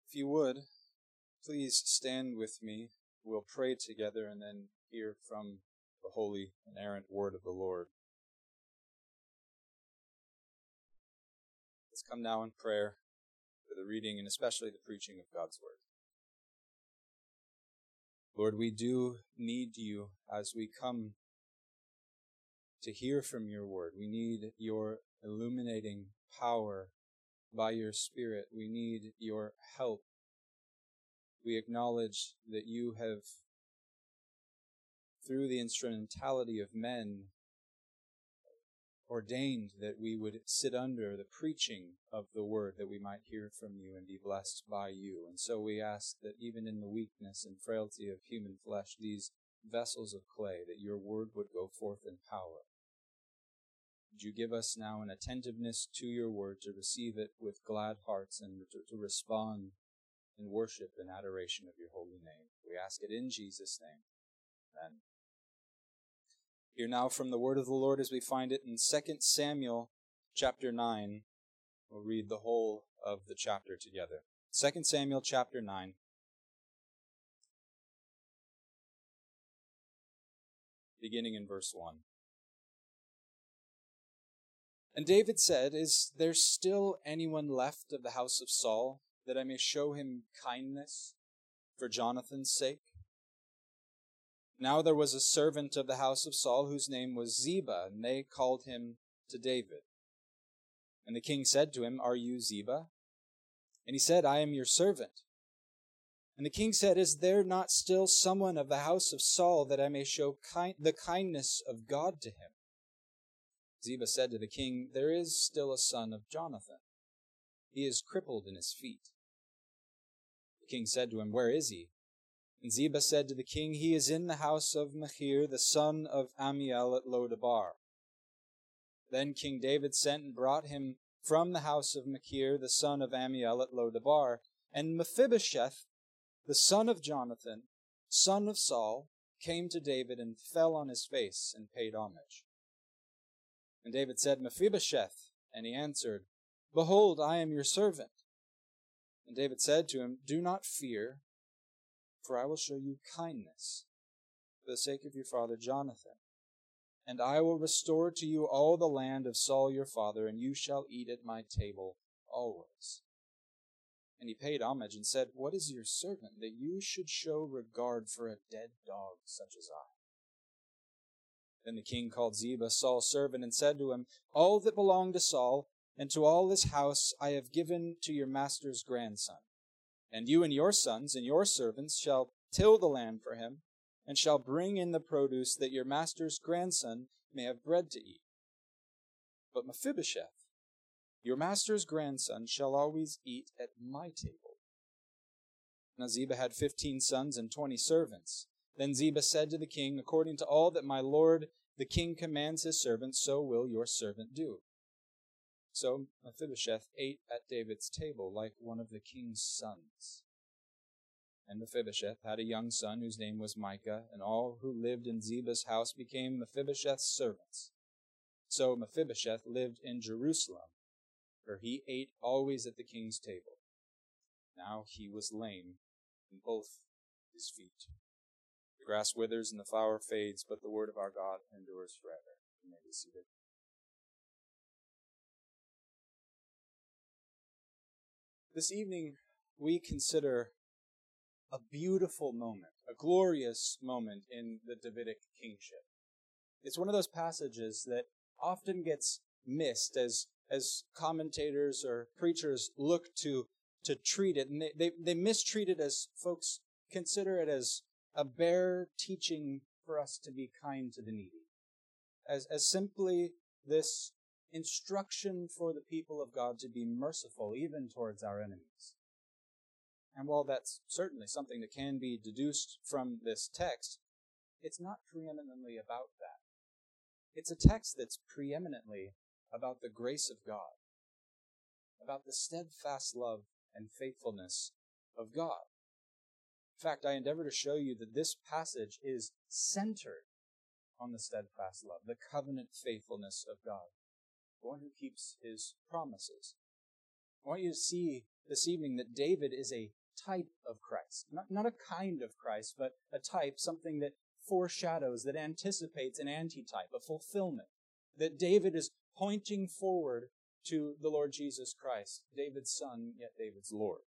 If you would, please stand with me. We'll pray together and then hear from the holy, inerrant word of the Lord. Let's come now in prayer for the reading and especially the preaching of God's word. Lord, we do need you as we come to hear from your word. We need your illuminating power by your Spirit. We need your help. We acknowledge that you have, through the instrumentality of men, ordained that we would sit under the preaching of the word, that we might hear from you and be blessed by you. And so we ask that even in the weakness and frailty of human flesh, these vessels of clay, that your word would go forth in power. Would you give us now an attentiveness to your word to receive it with glad hearts and to respond in worship and adoration of your holy name. We ask it in Jesus' name. Amen. Hear now from the word of the Lord as we find it in 2 Samuel chapter 9. We'll read the whole of the chapter together. 2 Samuel chapter 9. Beginning in verse 1. And David said, "Is there still anyone left of the house of Saul, that I may show him kindness for Jonathan's sake?" Now there was a servant of the house of Saul whose name was Ziba, and they called him to David. And the king said to him, "Are you Ziba?" And he said, "I am your servant." And the king said, "Is there not still someone of the house of Saul, that I may show the kindness of God to him?" Ziba said to the king, "There is still a son of Jonathan. He is crippled in his feet." The king said to him, "Where is he?" And Ziba said to the king, "He is in the house of Machir, the son of Ammiel at Lodabar." Then King David sent and brought him from the house of Machir, the son of Ammiel at Lodabar. And Mephibosheth, the son of Jonathan, son of Saul, came to David and fell on his face and paid homage. And David said, "Mephibosheth," and he answered, "Behold, I am your servant." And David said to him, "Do not fear, for I will show you kindness for the sake of your father Jonathan. And I will restore to you all the land of Saul your father, and you shall eat at my table always." And he paid homage and said, "What is your servant, that you should show regard for a dead dog such as I?" Then the king called Ziba, Saul's servant, and said to him, "All that belonged to Saul and to all his house I have given to your master's grandson. And you and your sons and your servants shall till the land for him, and shall bring in the produce, that your master's grandson may have bread to eat. But Mephibosheth, your master's grandson, shall always eat at my table." Now Ziba had 15 sons and 20 servants. Then Ziba said to the king, "According to all that my lord the king commands his servant, so will your servant do." So Mephibosheth ate at David's table like one of the king's sons. And Mephibosheth had a young son whose name was Micah, and all who lived in Ziba's house became Mephibosheth's servants. So Mephibosheth lived in Jerusalem, for he ate always at the king's table. Now he was lame in both his feet. The grass withers and the flower fades, but the word of our God endures forever. You may be seated. This evening, we consider a beautiful moment, a glorious moment in the Davidic kingship. It's one of those passages that often gets missed as commentators or preachers look to treat it, and they mistreat it as folks consider it as a bare teaching for us to be kind to the needy, as simply this instruction for the people of God to be merciful even towards our enemies. And while that's certainly something that can be deduced from this text, it's not preeminently about that. It's a text that's preeminently about the grace of God, about the steadfast love and faithfulness of God. In fact, I endeavor to show you that this passage is centered on the steadfast love, the covenant faithfulness of God, the one who keeps his promises. I want you to see this evening that David is a type of Christ. Not a kind of Christ, but a type, something that foreshadows, that anticipates an antitype, a fulfillment. That David is pointing forward to the Lord Jesus Christ, David's son, yet David's Lord.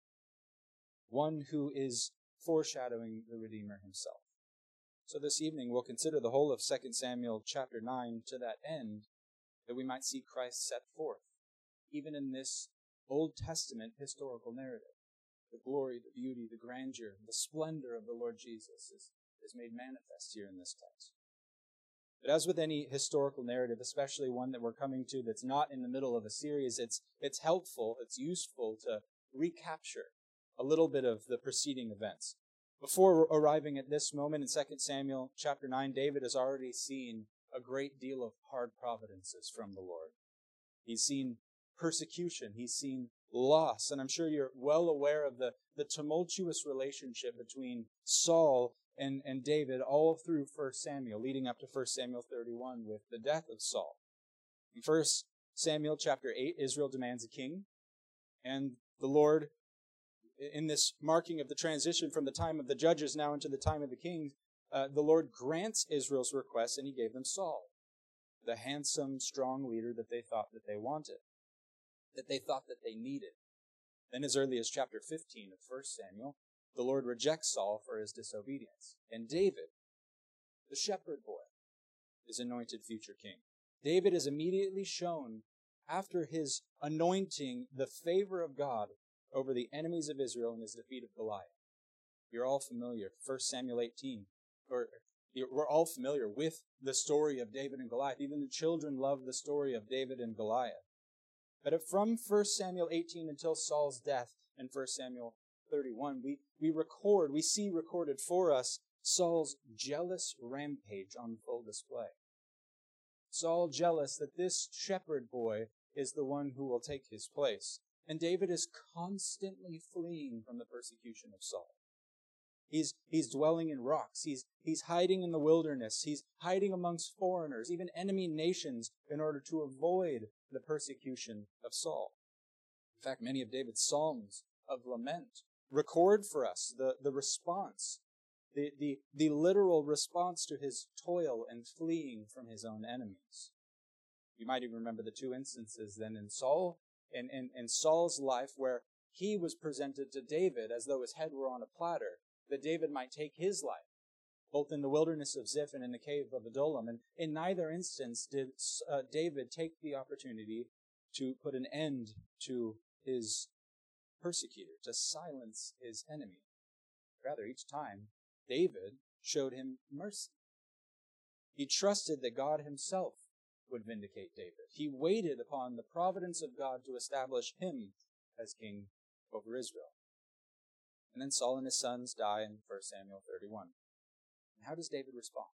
One who is foreshadowing the Redeemer himself. So this evening we'll consider the whole of 2 Samuel chapter 9 to that end, that we might see Christ set forth, even in this Old Testament historical narrative. The glory, the beauty, the grandeur, the splendor of the Lord Jesus is made manifest here in this text. But as with any historical narrative, especially one that we're coming to that's not in the middle of a series, it's helpful, it's useful to recapture a little bit of the preceding events. Before arriving at this moment in 2 Samuel chapter 9, David has already seen a great deal of hard providences from the Lord. He's seen persecution, he's seen loss, and I'm sure you're well aware of the tumultuous relationship between Saul and David all through 1 Samuel, leading up to 1 Samuel 31 with the death of Saul. In 1 Samuel chapter 8, Israel demands a king, and the Lord, in this marking of the transition from the time of the judges now into the time of the kings, the Lord grants Israel's request, and he gave them Saul, the handsome, strong leader that they thought that they wanted, that they thought that they needed. Then as early as chapter 15 of 1 Samuel, the Lord rejects Saul for his disobedience. And David, the shepherd boy, is anointed future king. David is immediately shown, after his anointing, the favor of God over the enemies of Israel in his defeat of Goliath. You're all familiar, 1 Samuel 18, we're all familiar with the story of David and Goliath. Even the children love the story of David and Goliath. But from 1 Samuel 18 until Saul's death in 1 Samuel 31, we see recorded for us Saul's jealous rampage on full display. Saul jealous that this shepherd boy is the one who will take his place. And David is constantly fleeing from the persecution of Saul. He's dwelling in rocks. He's hiding in the wilderness. He's hiding amongst foreigners, even enemy nations, in order to avoid the persecution of Saul. In fact, many of David's psalms of lament record for us the response, the literal response to his toil and fleeing from his own enemies. You might even remember the two instances then in Saul's life where he was presented to David as though his head were on a platter, that David might take his life, both in the wilderness of Ziph and in the cave of Adullam. And in neither instance did David take the opportunity to put an end to his persecutor, to silence his enemy. Rather, each time, David showed him mercy. He trusted that God himself would vindicate David. He waited upon the providence of God to establish him as king over Israel. And then Saul and his sons die in 1 Samuel 31. And how does David respond?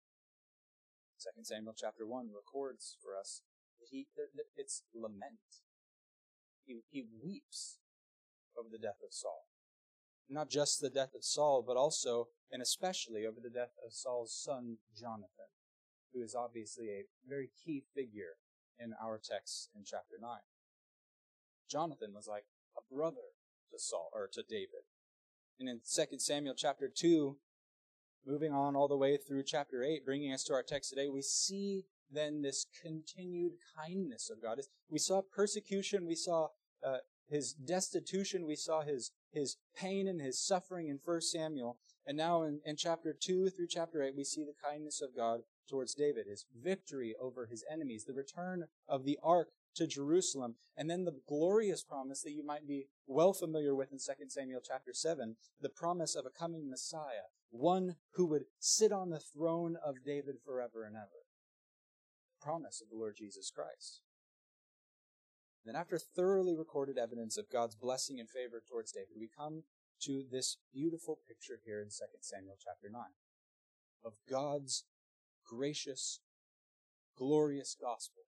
2 Samuel chapter 1 records for us that it's lament. He weeps over the death of Saul. Not just the death of Saul, but also and especially over the death of Saul's son Jonathan, who is obviously a very key figure in our text in chapter 9. Jonathan was like a brother to Saul, or to David. And in 2 Samuel chapter 2, moving on all the way through chapter 8, bringing us to our text today, we see then this continued kindness of God. We saw persecution, we saw his destitution, we saw his pain and his suffering in 1 Samuel, and now in chapter 2 through chapter 8, we see the kindness of God towards David, his victory over his enemies, the return of the ark to Jerusalem, and then the glorious promise that you might be well familiar with in 2 Samuel chapter 7, the promise of a coming Messiah, one who would sit on the throne of David forever and ever. The promise of the Lord Jesus Christ. Then after thoroughly recorded evidence of God's blessing and favor towards David, we come to this beautiful picture here in 2 Samuel chapter 9 of God's gracious, glorious gospel.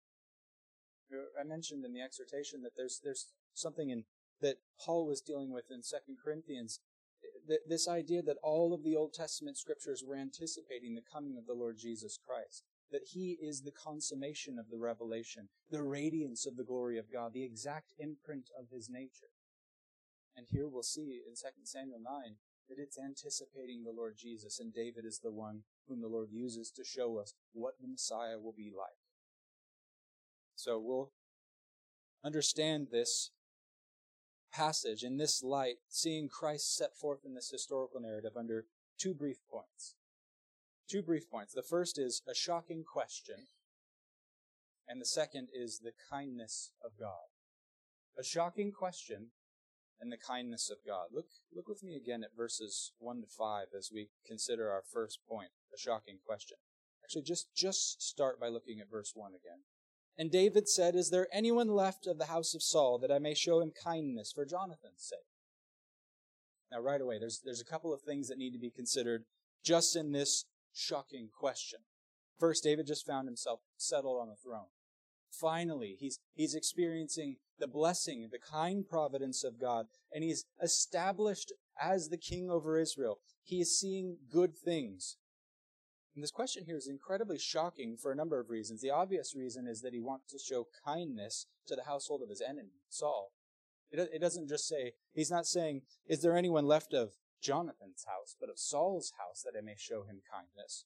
I mentioned in the exhortation that there's something that Paul was dealing with in 2 Corinthians, this idea that all of the Old Testament scriptures were anticipating the coming of the Lord Jesus Christ, that he is the consummation of the revelation, the radiance of the glory of God, the exact imprint of his nature. And here we'll see in 2 Samuel 9 that it's anticipating the Lord Jesus, and David is the one whom the Lord uses to show us what the Messiah will be like. So we'll understand this passage in this light, seeing Christ set forth in this historical narrative under two brief points. The first is a shocking question, and the second is the kindness of God. A shocking question and the kindness of God. Look with me again at verses 1 to 5 as we consider our first point, a shocking question. Actually, just start by looking at verse 1 again. And David said, "Is there anyone left of the house of Saul that I may show him kindness for Jonathan's sake?" Now, right away, there's a couple of things that need to be considered just in this shocking question. First, David just found himself settled on the throne. Finally, he's experiencing the blessing, the kind providence of God, and he's established as the king over Israel. He is seeing good things. And this question here is incredibly shocking for a number of reasons. The obvious reason is that he wants to show kindness to the household of his enemy, Saul. It doesn't just say, he's not saying, "Is there anyone left of Jonathan's house," but of Saul's house, that I may show him kindness.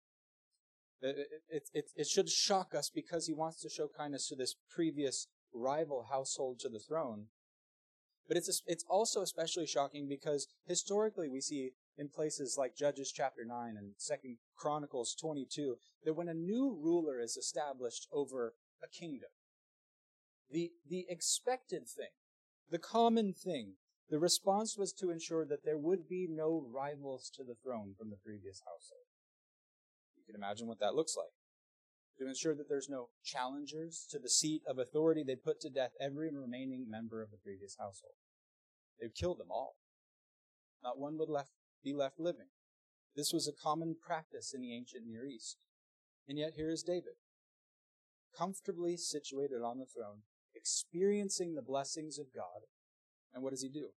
It should shock us because he wants to show kindness to this previous rival household to the throne. But it's also especially shocking because historically we see in places like Judges chapter 9 and 2 Chronicles 22 that when a new ruler is established over a kingdom, the expected thing, the common thing, the response was to ensure that there would be no rivals to the throne from the previous household. You can imagine what that looks like. To ensure that there's no challengers to the seat of authority, they'd put to death every remaining member of the previous household. They'd kill them all. Not one would be left living. This was a common practice in the ancient Near East. And yet here is David, comfortably situated on the throne, experiencing the blessings of God. And what does he do?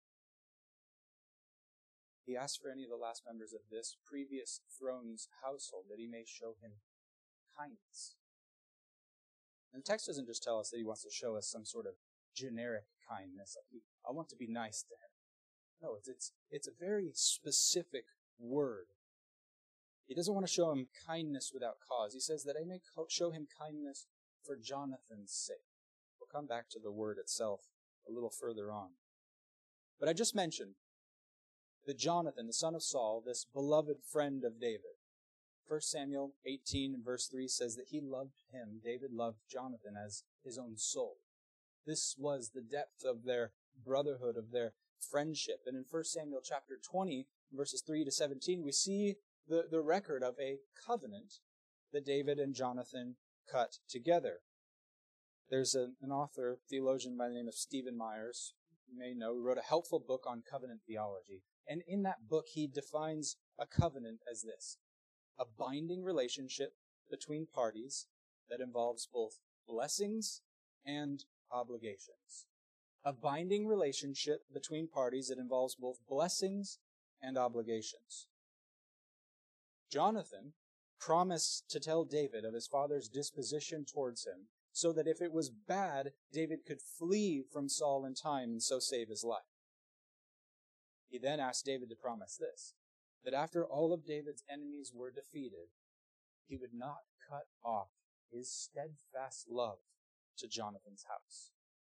He asks for any of the last members of this previous throne's household that he may show him kindness. And the text doesn't just tell us that he wants to show us some sort of generic kindness, like I want to be nice to him. No, it's a very specific word. He doesn't want to show him kindness without cause. He says that I may show him kindness for Jonathan's sake. We'll come back to the word itself a little further on. But I just mentioned that Jonathan, the son of Saul, this beloved friend of David, 1 Samuel 18 and verse 3 says that he loved him, David loved Jonathan as his own soul. This was the depth of their brotherhood, of their friendship. And in 1 Samuel chapter 20, verses 3 to 17, we see the record of a covenant that David and Jonathan cut together. There's an author, theologian by the name of Stephen Myers, you may know, who wrote a helpful book on covenant theology. And in that book, he defines a covenant as this: a binding relationship between parties that involves both blessings and obligations. A binding relationship between parties that involves both blessings and obligations. Jonathan promised to tell David of his father's disposition towards him, so that if it was bad, David could flee from Saul in time and so save his life. He then asked David to promise this, that after all of David's enemies were defeated, he would not cut off his steadfast love to Jonathan's house.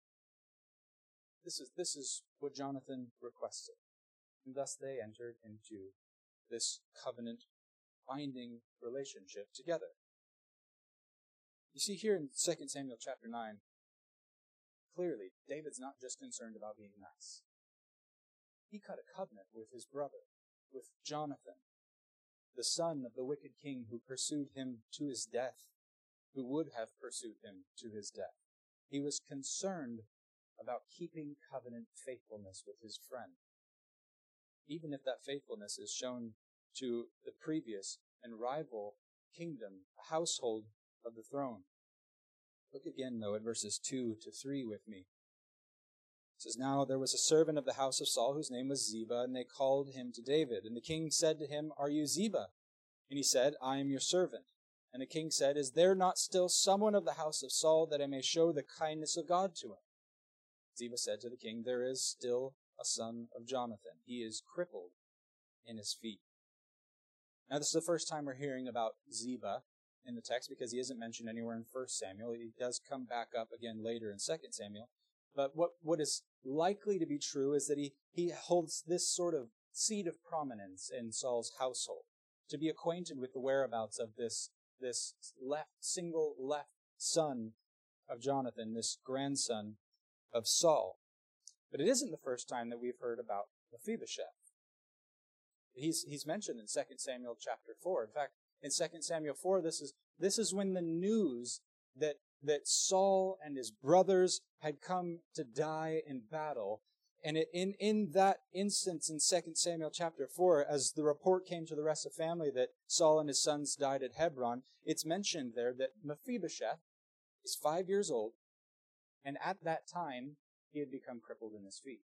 This is what Jonathan requested. And thus they entered into this covenant binding relationship together. You see here in 2 Samuel chapter 9, clearly, David's not just concerned about being nice. He cut a covenant with his brother, with Jonathan, the son of the wicked king who pursued him to his death, who would have pursued him to his death. He was concerned about keeping covenant faithfulness with his friend, even if that faithfulness is shown to the previous and rival kingdom, household of the throne. Look again, though, at verses 2 to 3 with me. It says, "Now there was a servant of the house of Saul whose name was Ziba, and they called him to David. And the king said to him, 'Are you Ziba?' And he said, 'I am your servant.' And the king said, 'Is there not still someone of the house of Saul that I may show the kindness of God to him?' Ziba said to the king, 'There is still a son of Jonathan. He is crippled in his feet. Now, this is the first time we're hearing about Ziba in the text because he isn't mentioned anywhere in 1 Samuel. He does come back up again later in 2 Samuel. But what is likely to be true is that he holds this sort of seat of prominence in Saul's household, to be acquainted with the whereabouts of this single left son of Jonathan, this grandson of Saul. But it isn't the first time that we've heard about Mephibosheth. He's mentioned in 2 Samuel chapter 4. In fact, in 2 Samuel 4, this is when the news that Saul and his brothers had come to die in battle. And in that instance in 2 Samuel chapter 4, as the report came to the rest of the family that Saul and his sons died at Hebron, it's mentioned there that Mephibosheth is 5 years old, and at that time he had become crippled in his feet.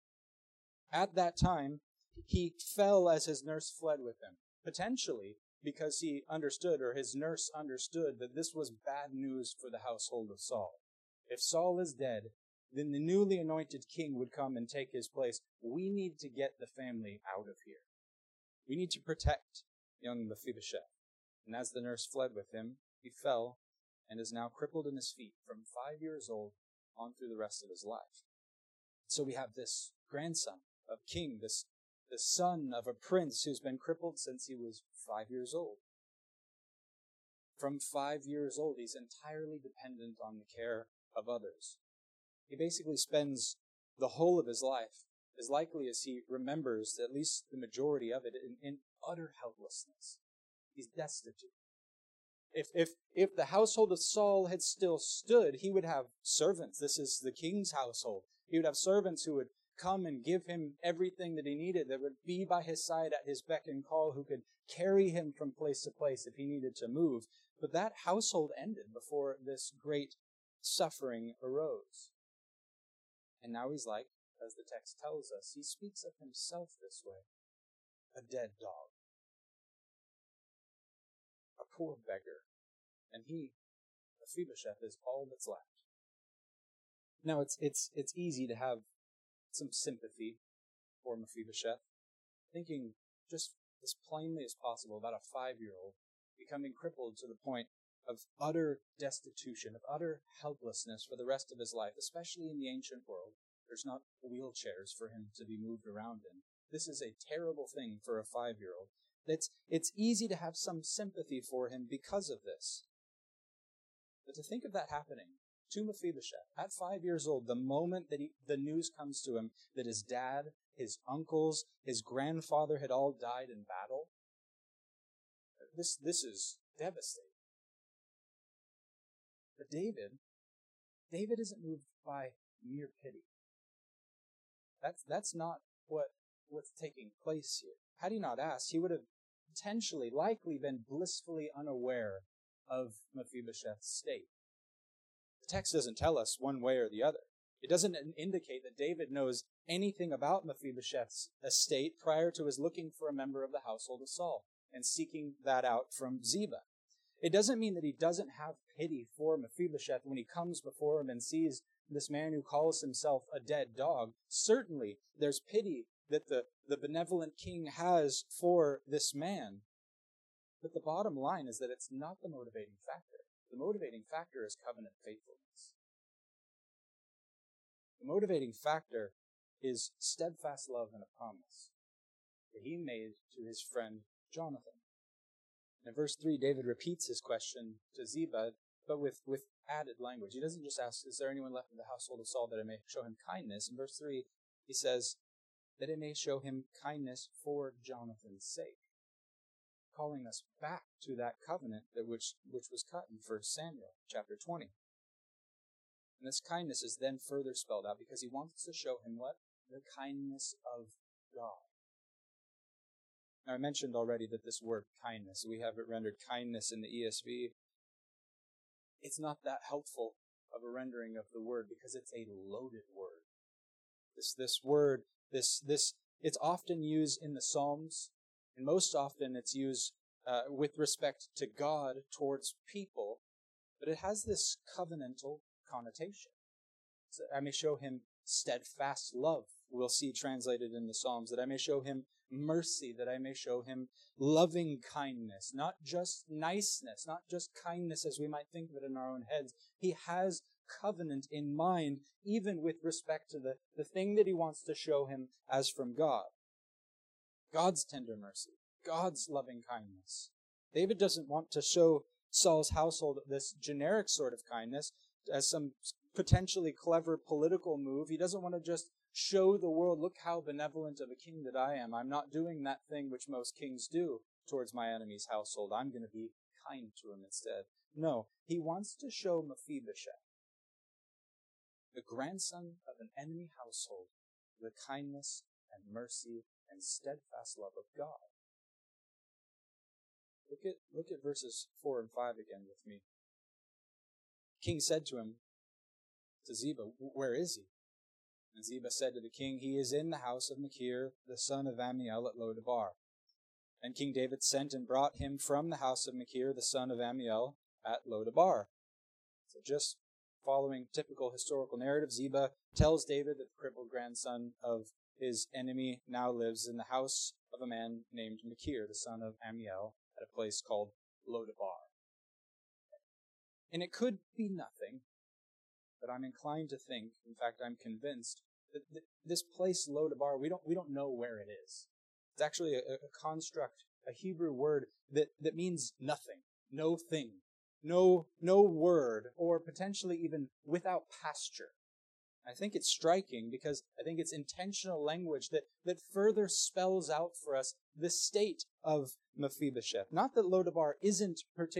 At that time, he fell as his nurse fled with him, potentially because he understood, or his nurse understood, that this was bad news for the household of Saul. If Saul is dead, then the newly anointed king would come and take his place. We need to get the family out of here. We need to protect young Mephibosheth. And as the nurse fled with him, he fell and is now crippled in his feet from 5 years old on through the rest of his life. So we have this grandson of king, the son of a prince who's been crippled since he was 5 years old. From 5 years old, he's entirely dependent on the care of others. He basically spends the whole of his life, as likely as he remembers, at least the majority of it, in utter helplessness. He's destitute. If the household of Saul had still stood, he would have servants. This is the king's household. He would have servants who would come and give him everything that he needed, that would be by his side at his beck and call, who could carry him from place to place if he needed to move. But that household ended before this great suffering arose. And now he's like, as the text tells us, he speaks of himself this way, a dead dog, a poor beggar, and he, Mephibosheth, is all that's left. Now it's easy to have some sympathy for Mephibosheth, thinking just as plainly as possible about a 5-year-old becoming crippled to the point of utter destitution, of utter helplessness for the rest of his life, especially in the ancient world. There's not wheelchairs for him to be moved around in. This is a terrible thing for a 5-year-old. It's easy to have some sympathy for him because of this. But to think of that happening to Mephibosheth at 5 years old, the moment that the news comes to him that his dad, his uncles, his grandfather had all died in battle, this is devastating. But David isn't moved by mere pity. That's not what's taking place here. Had he not asked, he would have potentially, likely been blissfully unaware of Mephibosheth's state. The text doesn't tell us one way or the other. It doesn't indicate that David knows anything about Mephibosheth's estate prior to his looking for a member of the household of Saul and seeking that out from Ziba. It doesn't mean that he doesn't have pity for Mephibosheth when he comes before him and sees this man who calls himself a dead dog. Certainly, there's pity that the benevolent king has for this man. But the bottom line is that it's not the motivating factor. The motivating factor is covenant faithfulness. The motivating factor is steadfast love and a promise that he made to his friend Jonathan. In verse 3, David repeats his question to Ziba, but with added language. He doesn't just ask, is there anyone left in the household of Saul that I may show him kindness? In verse 3, he says, that it may show him kindness for Jonathan's sake, calling us back to that covenant which was cut in 1 Samuel chapter 20. And this kindness is then further spelled out because he wants to show him what? The kindness of God. Now, I mentioned already that this word kindness, we have it rendered kindness in the ESV. It's not that helpful of a rendering of the word because it's a loaded word. This word, it's often used in the Psalms, and most often it's used with respect to God towards people, but it has this covenantal connotation. So I may show him steadfast love we'll see translated in the Psalms, that I may show him mercy, that I may show him loving kindness, not just niceness, not just kindness as we might think of it in our own heads. He has covenant in mind, even with respect to the thing that he wants to show him as from God. God's tender mercy, God's loving kindness. David doesn't want to show Saul's household this generic sort of kindness as some potentially clever political move. He doesn't want to just show the world, look how benevolent of a king that I am. I'm not doing that thing which most kings do towards my enemy's household. I'm going to be kind to him instead. No, he wants to show Mephibosheth, the grandson of an enemy household, the kindness and mercy and steadfast love of God. Look at verses 4 and 5 again with me. The king said to him, to Ziba, where is he? And Ziba said to the king, he is in the house of Machir, the son of Ammiel at Lo-debar. And King David sent and brought him from the house of Machir, the son of Ammiel, at Lo-debar. So just following typical historical narrative, Ziba tells David that the crippled grandson of his enemy now lives in the house of a man named Machir, the son of Ammiel, at a place called Lo-debar. And it could be nothing, but I'm inclined to think, in fact, I'm convinced, that this place, Lo-debar, we don't know where it is. It's actually a construct, a Hebrew word that means nothing, no thing, no word, or potentially even without pasture. I think it's striking because I think it's intentional language that further spells out for us the state of Mephibosheth. Not that Lo-debar isn't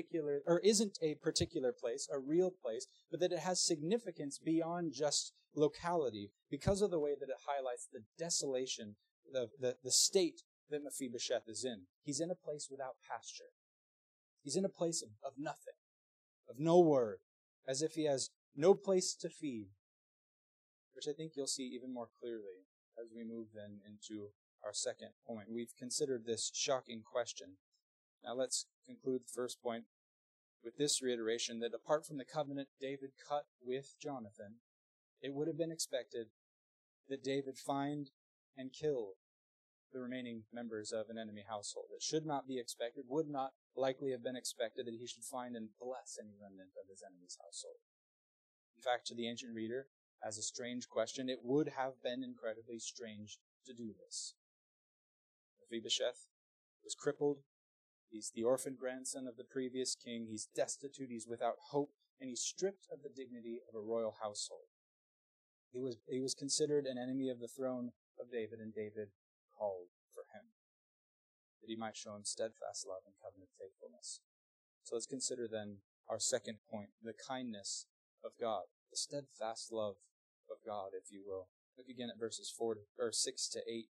a particular place, a real place, but that it has significance beyond just locality because of the way that it highlights the desolation, the state that Mephibosheth is in. He's in a place without pasture. He's in a place of nothing, of no word, as if he has no place to feed, which I think you'll see even more clearly as we move then into our second point. We've considered this shocking question. Now let's conclude the first point with this reiteration that apart from the covenant David cut with Jonathan, it would have been expected that David find and kill the remaining members of an enemy household. It should not be expected, would not likely have been expected that he should find and bless any remnant of his enemy's household. In fact, to the ancient reader, as a strange question, it would have been incredibly strange to do this. Mephibosheth was crippled. He's the orphan grandson of the previous king. He's destitute. He's without hope. And he's stripped of the dignity of a royal household. He was considered an enemy of the throne of David, and David called for him, that he might show him steadfast love and covenant faithfulness. So let's consider then our second point, the kindness of God, the steadfast love of God, if you will. Look again at verses 6 to 8.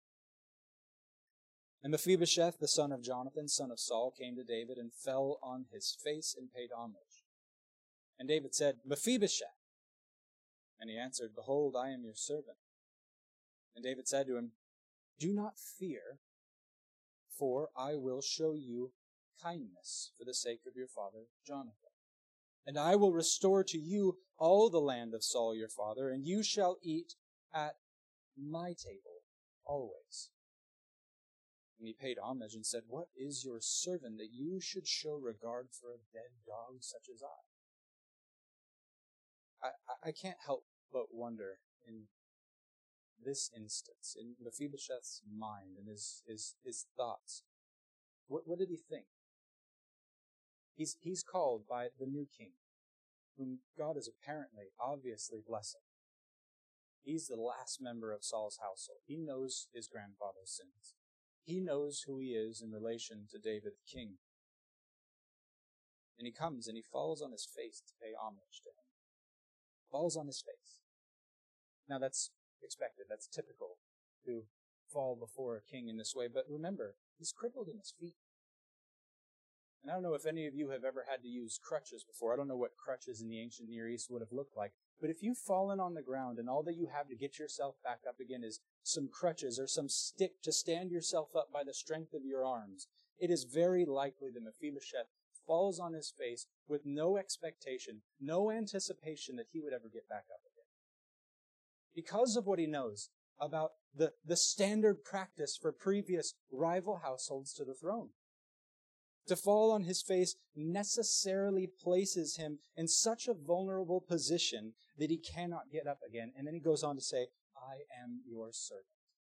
And Mephibosheth, the son of Jonathan, son of Saul, came to David and fell on his face and paid homage. And David said, Mephibosheth. And he answered, Behold, I am your servant. And David said to him, Do not fear, for I will show you kindness for the sake of your father Jonathan. And I will restore to you all the land of Saul your father, and you shall eat at my table always. And he paid homage and said, What is your servant that you should show regard for a dead dog such as I can't help but wonder in this instance, in Mephibosheth's mind and his thoughts, what did he think? He's called by the new king, whom God is apparently, obviously blessing. He's the last member of Saul's household. He knows his grandfather's sins. He knows who he is in relation to David the king. And he comes and he falls on his face to pay homage to him. Falls on his face. Now that's expected. That's typical to fall before a king in this way. But remember, he's crippled in his feet. And I don't know if any of you have ever had to use crutches before. I don't know what crutches in the ancient Near East would have looked like. But if you've fallen on the ground and all that you have to get yourself back up again is some crutches or some stick to stand yourself up by the strength of your arms, it is very likely that Mephibosheth falls on his face with no expectation, no anticipation that he would ever get back up again. Because of what he knows, about the standard practice for previous rival households to the throne. To fall on his face necessarily places him in such a vulnerable position that he cannot get up again. And then he goes on to say, I am your servant.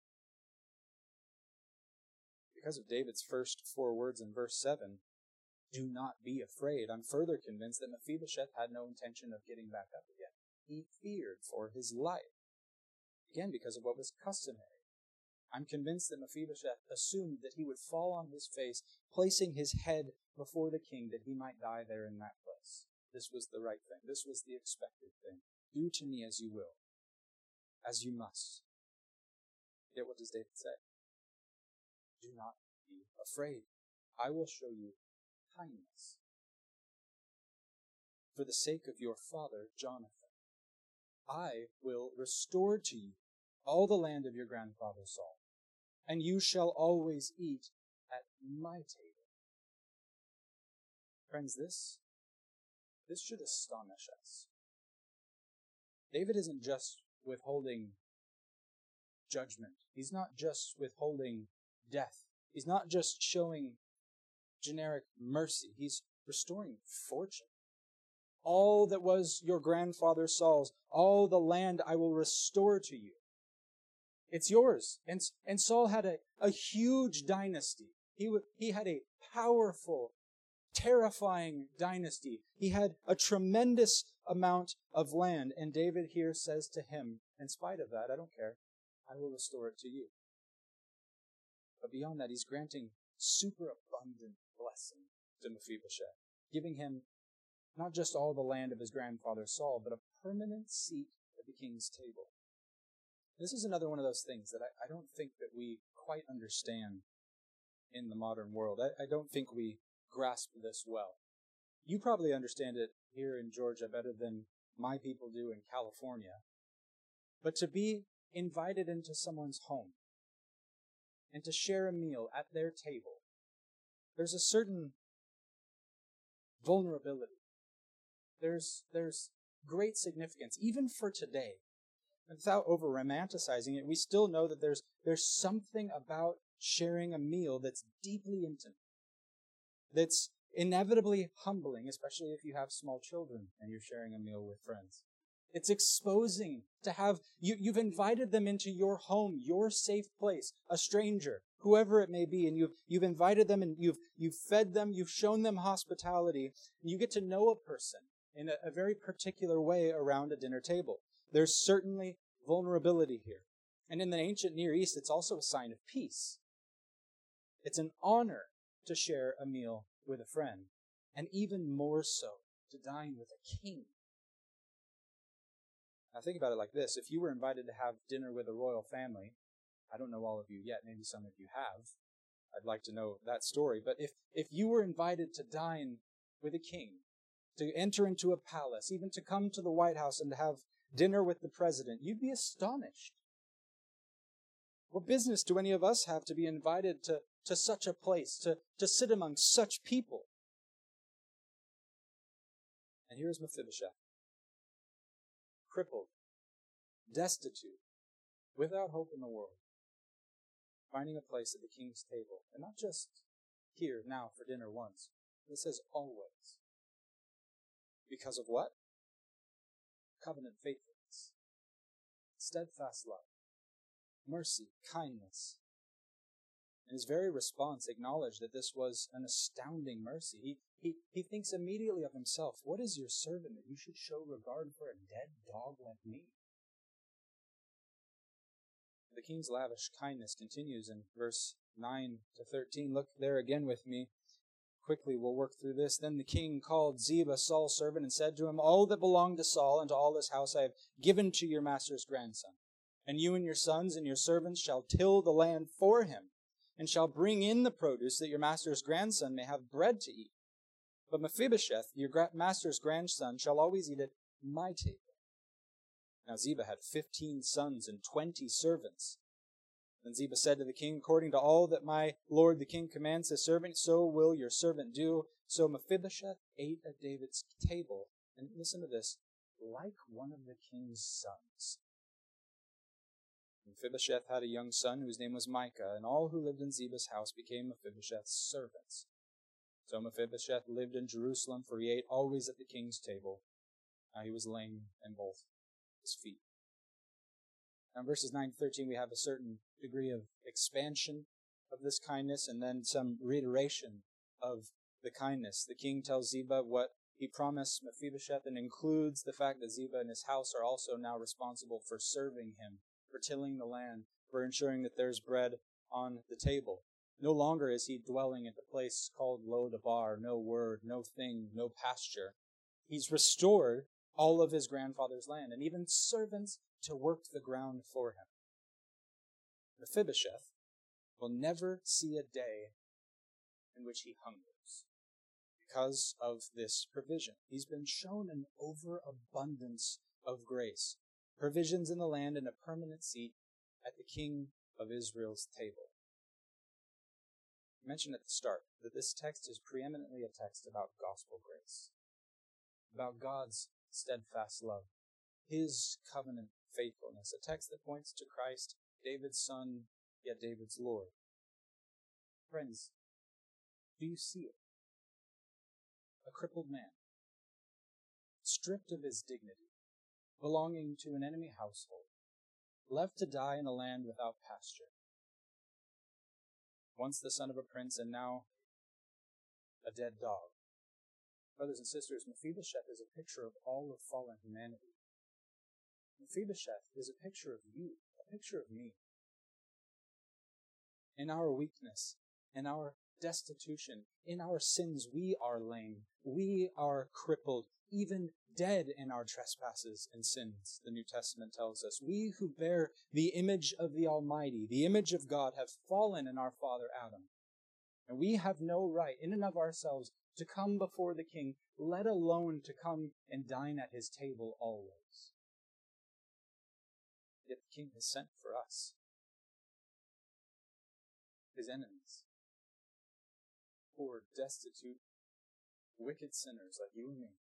Because of David's first 4 words in verse 7, do not be afraid, I'm further convinced that Mephibosheth had no intention of getting back up again. He feared for his life. Again, because of what was customary. I'm convinced that Mephibosheth assumed that he would fall on his face, placing his head before the king, that he might die there in that place. This was the right thing. This was the expected thing. Do to me as you will, as you must. Yet what does David say? Do not be afraid. I will show you kindness. For the sake of your father, Jonathan, I will restore to you all the land of your grandfather Saul, and you shall always eat at my table. Friends, this should astonish us. David isn't just withholding judgment. He's not just withholding death. He's not just showing generic mercy. He's restoring fortune. All that was your grandfather Saul's, all the land I will restore to you. It's yours. And Saul had a huge dynasty. He had a powerful, terrifying dynasty. He had a tremendous amount of land. And David here says to him, in spite of that, I don't care. I will restore it to you. But beyond that, he's granting superabundant blessing to Mephibosheth, giving him not just all the land of his grandfather Saul, but a permanent seat at the king's table. This is another one of those things that I don't think that we quite understand in the modern world. I don't think we grasp this well. You probably understand it here in Georgia better than my people do in California. But to be invited into someone's home and to share a meal at their table, there's a certain vulnerability. There's great significance, even for today. And without over-romanticizing it, we still know that there's something about sharing a meal that's deeply intimate, that's inevitably humbling, especially if you have small children and you're sharing a meal with friends. It's exposing to have, you've invited them into your home, your safe place, a stranger, whoever it may be, and you've invited them and you've fed them, you've shown them hospitality, and you get to know a person in a very particular way around a dinner table. There's certainly vulnerability here. And in the ancient Near East, it's also a sign of peace. It's an honor to share a meal with a friend, and even more so, to dine with a king. Now think about it like this. If you were invited to have dinner with a royal family, I don't know all of you yet, maybe some of you have. I'd like to know that story. But if you were invited to dine with a king, to enter into a palace, even to come to the White House and to have dinner with the president, you'd be astonished. What business do any of us have to be invited to such a place, to sit among such people? And here's Mephibosheth, crippled, destitute, without hope in the world, finding a place at the king's table. And not just here, now, for dinner once. It says always. Because of what? Covenant faithfulness, steadfast love, mercy, kindness. And his very response acknowledged that this was an astounding mercy. He thinks immediately of himself, what is your servant that you should show regard for a dead dog like me? The king's lavish kindness continues in verse 9 to 13. Look there again with me. Quickly, we'll work through this. Then the king called Ziba, Saul's servant, and said to him, all that belonged to Saul and to all his house I have given to your master's grandson. And you and your sons and your servants shall till the land for him, and shall bring in the produce that your master's grandson may have bread to eat. But Mephibosheth, your master's grandson, shall always eat at my table. Now Ziba had 15 sons and 20 servants. Then Ziba said to the king, according to all that my lord the king commands his servant, so will your servant do. So Mephibosheth ate at David's table, and listen to this, like one of the king's sons. Mephibosheth had a young son whose name was Micah, and all who lived in Ziba's house became Mephibosheth's servants. So Mephibosheth lived in Jerusalem, for he ate always at the king's table. Now he was lame in both his feet. Now in verses 9 to 13, we have a certain degree of expansion of this kindness and then some reiteration of the kindness. The king tells Ziba what he promised Mephibosheth and includes the fact that Ziba and his house are also now responsible for serving him, for tilling the land, for ensuring that there's bread on the table. No longer is he dwelling at the place called Lo-Debar, no word, no thing, no pasture. He's restored all of his grandfather's land and even servants to work the ground for him. Mephibosheth will never see a day in which he hungers because of this provision. He's been shown an overabundance of grace, provisions in the land, and a permanent seat at the king of Israel's table. I mentioned at the start that this text is preeminently a text about gospel grace, about God's steadfast love, his covenant faithfulness, a text that points to Christ, David's son, yet David's Lord. Friends, do you see it? A crippled man, stripped of his dignity, belonging to an enemy household, left to die in a land without pasture. Once the son of a prince and now a dead dog. Brothers and sisters, Mephibosheth is a picture of all of fallen humanity. Mephibosheth is a picture of you, a picture of me. In our weakness, in our destitution, in our sins, we are lame. We are crippled, even dead in our trespasses and sins, the New Testament tells us. We who bear the image of the Almighty, the image of God, have fallen in our father Adam. And we have no right, in and of ourselves, to come before the King, let alone to come and dine at his table always. Yet the King has sent for us, his enemies, poor, destitute, wicked sinners like you and me.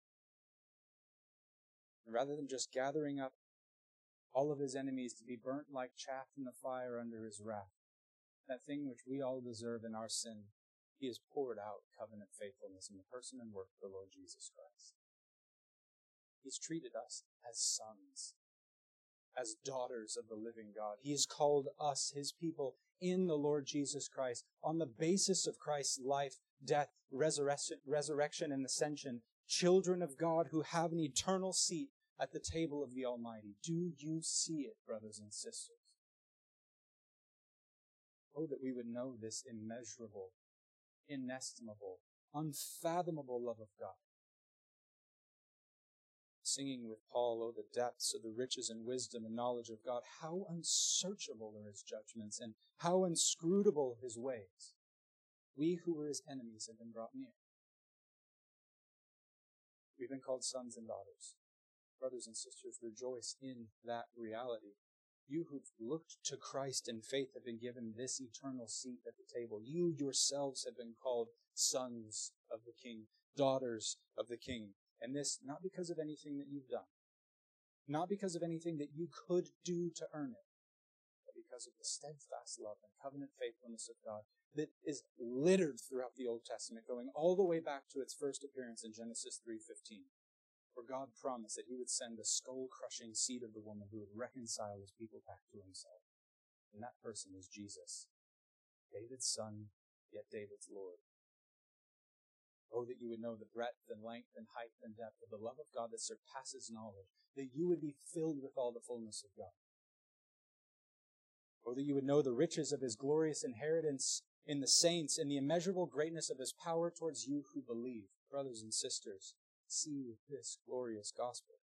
And rather than just gathering up all of his enemies to be burnt like chaff in the fire under his wrath, that thing which we all deserve in our sin, he has poured out covenant faithfulness in the person and work of the Lord Jesus Christ. He's treated us as sons, as daughters of the living God. He has called us, his people, in the Lord Jesus Christ, on the basis of Christ's life, death, resurrection, and ascension, children of God who have an eternal seat at the table of the Almighty. Do you see it, brothers and sisters? Oh, that we would know this immeasurable, inestimable, unfathomable love of God. Singing with Paul, oh, the depths of the riches and wisdom and knowledge of God. How unsearchable are his judgments and how inscrutable his ways. We who were his enemies have been brought near. We've been called sons and daughters. Brothers and sisters, rejoice in that reality. You who've looked to Christ in faith have been given this eternal seat at the table. You yourselves have been called sons of the King, daughters of the King. And this, not because of anything that you've done, not because of anything that you could do to earn it, but because of the steadfast love and covenant faithfulness of God that is littered throughout the Old Testament, going all the way back to its first appearance in Genesis 3:15, where God promised that he would send a skull-crushing seed of the woman who would reconcile his people back to himself. And that person is Jesus, David's son, yet David's Lord. Oh, that you would know the breadth and length and height and depth of the love of God that surpasses knowledge, that you would be filled with all the fullness of God. Oh, that you would know the riches of his glorious inheritance in the saints and the immeasurable greatness of his power towards you who believe. Brothers and sisters, see this glorious gospel.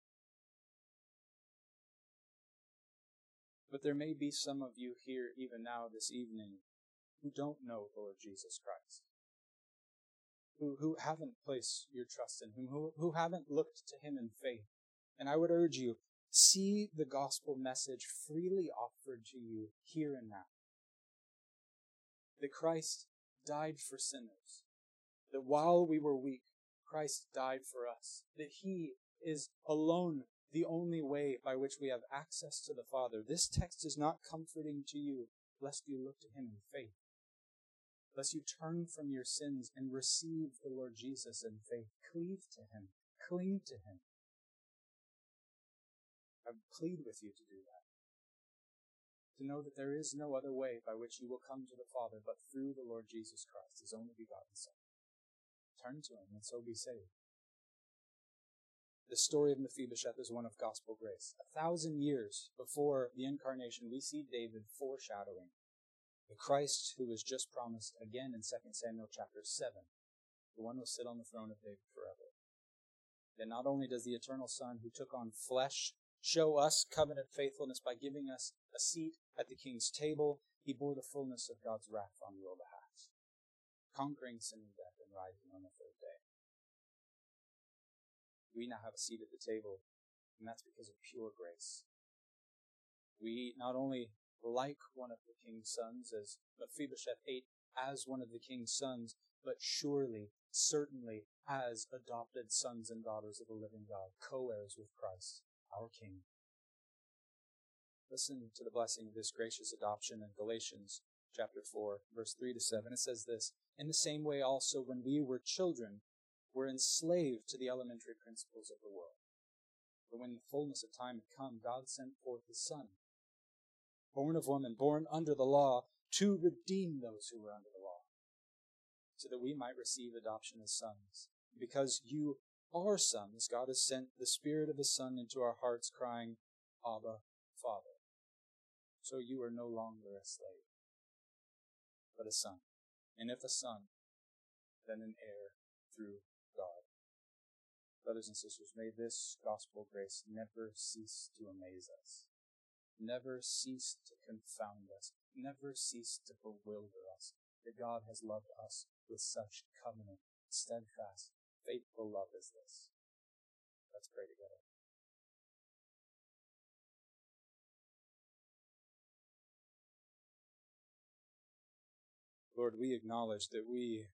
But there may be some of you here even now this evening who don't know the Lord Jesus Christ, who haven't placed your trust in him, who haven't looked to him in faith. And I would urge you, see the gospel message freely offered to you here and now. That Christ died for sinners. That while we were weak, Christ died for us. That he is alone the only way by which we have access to the Father. This text is not comforting to you, lest you look to him in faith, lest you turn from your sins and receive the Lord Jesus in faith. Cleave to him. Cling to him. I plead with you to do that. To know that there is no other way by which you will come to the Father but through the Lord Jesus Christ, his only begotten Son. Turn to him and so be saved. The story of Mephibosheth is one of gospel grace. 1,000 years before the incarnation, we see David foreshadowing the Christ who was just promised again in 2 Samuel chapter 7, the one who will sit on the throne of David forever. Then not only does the eternal Son who took on flesh show us covenant faithfulness by giving us a seat at the king's table, he bore the fullness of God's wrath on your behalf, conquering sin and death and rising on the third day. We now have a seat at the table, and that's because of pure grace. We not only like one of the king's sons, as Mephibosheth ate as one of the king's sons, but surely, certainly, as adopted sons and daughters of the living God, co-heirs with Christ, our King. Listen to the blessing of this gracious adoption in Galatians chapter 4, verse 3 to 7. It says this, "In the same way also, when we were children, were enslaved to the elementary principles of the world. But when the fullness of time had come, God sent forth his Son, born of woman, born under the law, to redeem those who were under the law, so that we might receive adoption as sons. Because you are sons, God has sent the Spirit of his Son into our hearts, crying, Abba, Father. So you are no longer a slave, but a son. And if a son, then an heir through God." Brothers and sisters, may this gospel grace never cease to amaze us, never cease to confound us, never cease to bewilder us, that God has loved us with such covenant, steadfast, faithful love as this. Let's pray together. Lord, we acknowledge that we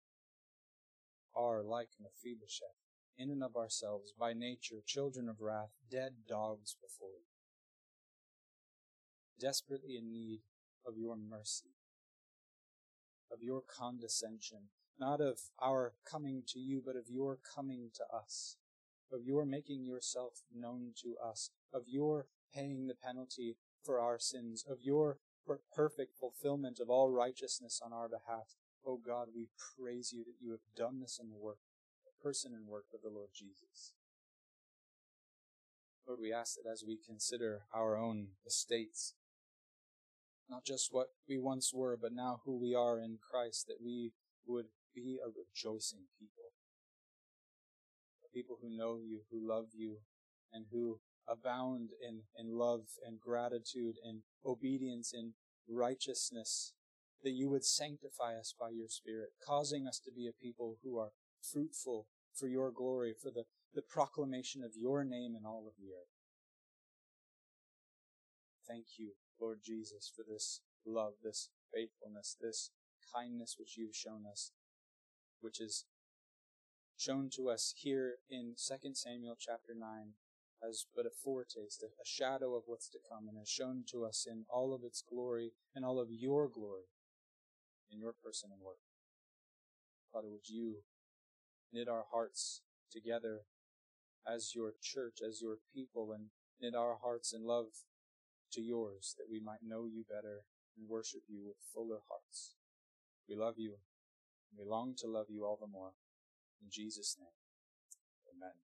are like Mephibosheth, in and of ourselves, by nature, children of wrath, dead dogs before you, desperately in need of your mercy, of your condescension, not of our coming to you, but of your coming to us, of your making yourself known to us, of your paying the penalty for our sins, of your perfect fulfillment of all righteousness on our behalf. Oh God, we praise you that you have done this in the person and work of the Lord Jesus. Lord, we ask that as we consider our own estates, not just what we once were, but now who we are in Christ, that we would be a rejoicing people. A people who know you, who love you, and who abound in love and gratitude and obedience and righteousness, that you would sanctify us by your Spirit, causing us to be a people who are fruitful for your glory, for the proclamation of your name in all of the earth. Thank you, Lord Jesus, for this love, this faithfulness, this kindness which you've shown us, which is shown to us here in 2 Samuel chapter 9 as but a foretaste, a shadow of what's to come, and is shown to us in all of its glory and all of your glory in your person and work. Father, would you knit our hearts together as your church, as your people, and knit our hearts in love to yours, that we might know you better and worship you with fuller hearts. We love you, and we long to love you all the more. In Jesus' name, amen.